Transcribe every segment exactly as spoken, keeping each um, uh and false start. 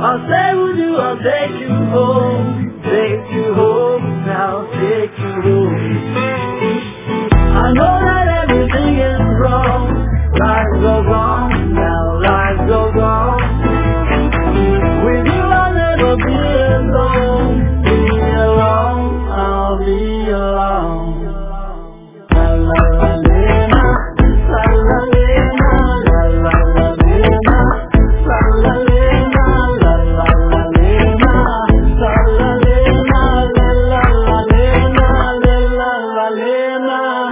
I'll stay with you, I'll take you home, take you home, now take you home. I know that everything is wrong, life goes on, now life goes on. With you I'll never be alone, be alone, I'll be alone. La la la lena, la la lena, la la la lena, la la lena, la la la lena, la la lena, la la la lena, la la la lena.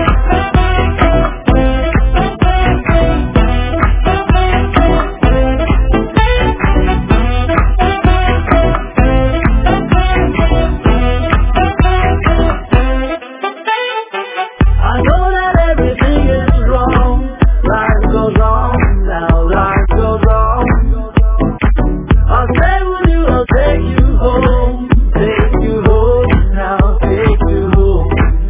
I know that everything is wrong, life goes on, now life goes on. I'll stay with you, I'll take you home, take you home, now take you home.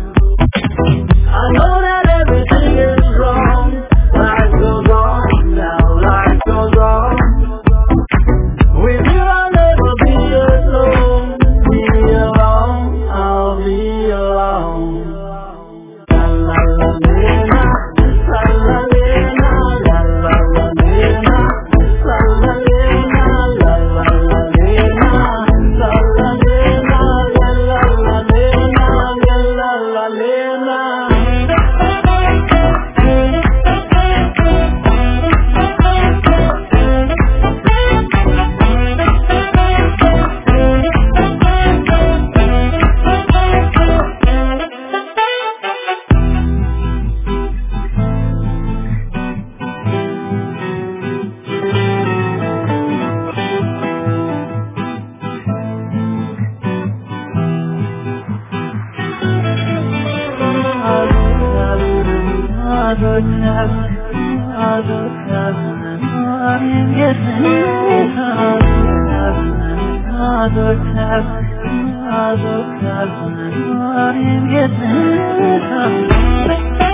I know that everything is wrong, life goes on, now life goes on. With you I'll never be alone, be alone, I'll be alone. La la la lena, la la lena, la la la lena, la la lena, la la la lena, la la lena, la la la lena, la la lena. Other times, other times, I'm getting other times, other times, I'm getting